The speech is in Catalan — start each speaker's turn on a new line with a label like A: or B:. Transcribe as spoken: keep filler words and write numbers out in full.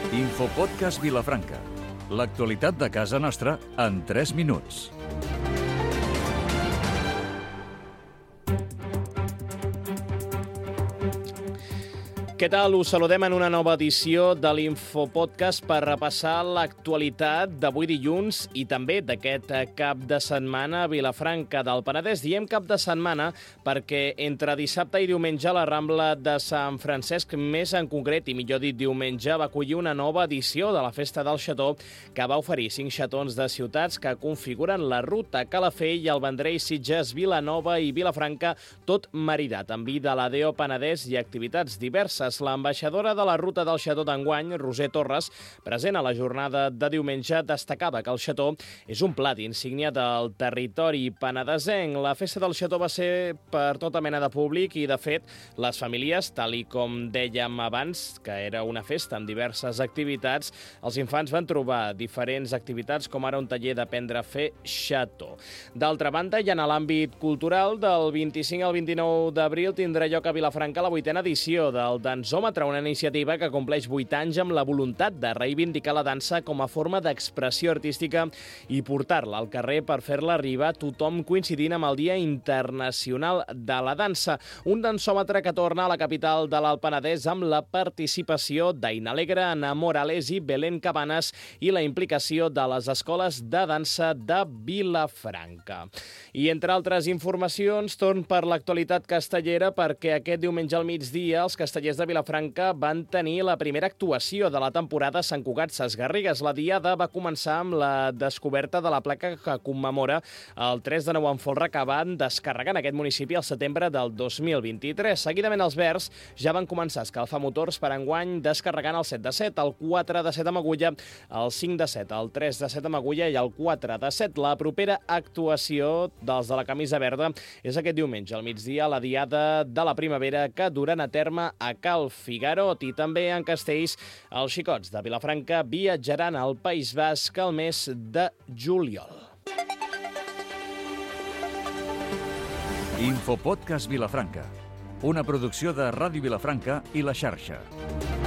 A: Infopodcast Vilafranca. L'actualitat de casa nostra en tres minuts.
B: Què tal? Us saludem en una nova edició de l'Infopodcast per repassar l'actualitat d'avui dilluns i també d'aquest cap de setmana a Vilafranca del Penedès. Diem cap de setmana perquè entre dissabte i diumenge la Rambla de Sant Francesc, més en concret i millor dit diumenge, va acollir una nova edició de la Festa del Xató que va oferir cinc xatons de ciutats que configuren la ruta Calafell, el Vendrell, Sitges, Vilanova i Vilafranca, tot maridat amb vi de l'A D O Penedès i activitats diverses. L'ambaixadora de la ruta del Xató d'enguany, Roser Torres, present a la jornada de diumenge, destacava que el Xató és un plat insígnia del territori penedesenc. La Festa del Xató va ser per tota mena de públic i, de fet, les famílies, tal i com dèiem abans, que era una festa amb diverses activitats, els infants van trobar diferents activitats, com ara un taller d'aprendre a fer xató. D'altra banda, i en l'àmbit cultural, del vint-i-cinc al vint-i-nou d'abril tindrà lloc a Vilafranca la vuitena edició del Dansòmetre, una iniciativa que compleix vuit anys amb la voluntat de reivindicar la dansa com a forma d'expressió artística i portar-la al carrer per fer-la arribar a tothom, coincidint amb el Dia Internacional de la Dansa. Un dansòmetre que torna a la capital de l'Alt Penedès amb la participació d'Aina Alegre, Ana Morales i Belén Cabanes i la implicació de les escoles de dansa de Vilafranca. I entre altres informacions, torn per l'actualitat castellera perquè aquest diumenge al migdia els castellers de Vilafranca van tenir la primera actuació de la temporada Sant Cugat Sesgarrigues. La diada va començar amb la descoberta de la placa que commemora el tres de nou en folre que van descarregar en aquest municipi al setembre del dos mil vint-i-tres. Seguidament els verds ja van començar a escalfar motors per enguany descarregant el set de set, el quatre de set amb agulla, el cinc de set, el tres de set amb agulla i el quatre de set. La propera actuació dels de la camisa verda és aquest diumenge al migdia a la diada de la primavera que duran a terme a Cal Figarot. I també en castells, els xicots de Vilafranca viatjaran al País Basc el mes de juliol.
A: Infopodcast Vilafranca, una producció de Ràdio Vilafranca i La Xarxa.